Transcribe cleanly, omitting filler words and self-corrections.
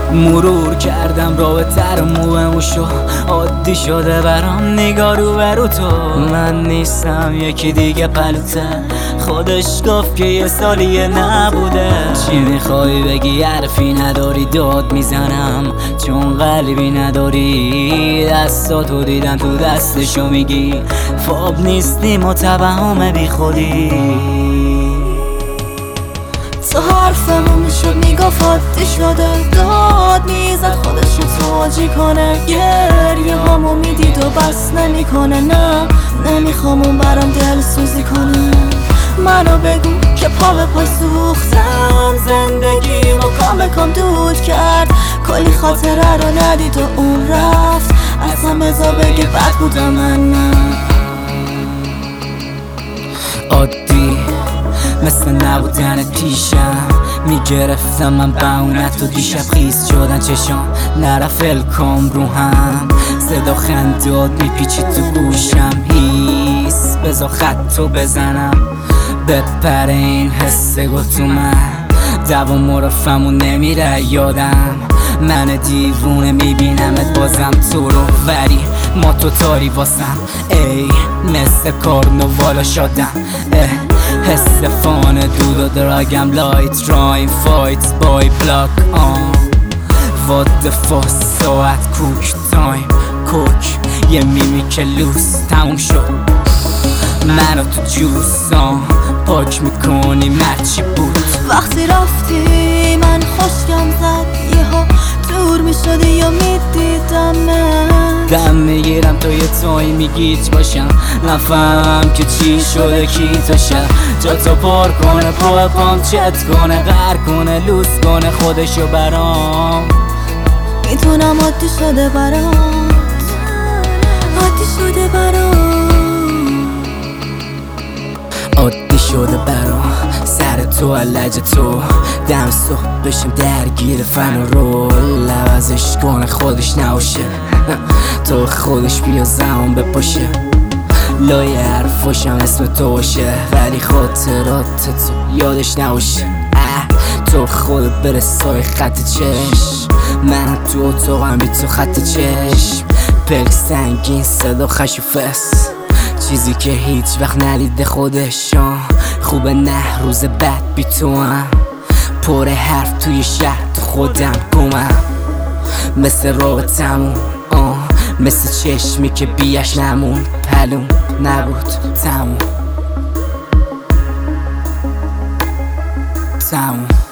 مرور کردم رابطه رو موشو عادی شده برام نگاه رو برو تو. من نیستم یکی دیگه پلوته، خودش گفت که یه سالیه نبوده. چی میخوای بگی حرفی نداری، داد میزنم چون قلبی نداری. دستاتو دیدم تو دستشو میگی فاب نیستی متوهم بی خودی. تو حرفمون میشد میگفت عادی شده، داد میزد خودشو توجی کنه. گریه هامو میدید و بس نمیکنه، نه نمیخوام اون برام دل سوزی کنه. منو بگو که پا به پا سوختم، زندگی رو کام به کام دود کرد. کلی خاطره رو ندید و اون رفت، اصلا بذار بگه بد بودم من. نه عادی مثل نبودن پیشم میگرفتم من بهونت و دیشب خیز شدن چشام نرفت الکام رو هم. صدا خنداد میپیچید تو گوشم، هیس بذار خطو بزنم بپره این حس گل تو من. دوام مرفمون نمیره یادم، من دیوونه میبینمت بازم تو رو، ولی ما تو تاری واسم. ای مثل کارنوالا شدم، حس فان دود و دراگم لایت راین فایت بای بلاک آن. وات دفاع ساعت کوک تایم کوک یه میمی که لوس تموم شد. منو تو جوسان پاک میکنی مرچی بود. وقتی رفتی من خوشگم زد، یهو دور میشدی یا میدیدم. دم میگیرم تو یه توی میگیت باشم، نفهم که چی شده کی تو شد. جا تو پر کنه پا پام چت کنه، غر کنه لوس کنه خودشو برام. میتونم عادی شده برات، عادی شده برات، عادی شده برام. سر تو علج تو دم صبح بشم درگیر فن و رول. عوضش کنه خودش نباشه، تو خودش بیا زمان بپاشه. لای حرفاشم اسم تو باشه، ولی خاطرات تو یادش نباشه. تو خود برسای خط چشم، من تو اتاقم بی تو خط چشم. پلک سنگین صدا خشوفست، چیزی که هیچ وقت ندیده خودشان. خوبه نه روز بعد بی تو هم، پر حرف توی شهر تو خودم گمم. مثل رابطمون مثل چشمی که بیش نمون، پلون نبود تموم.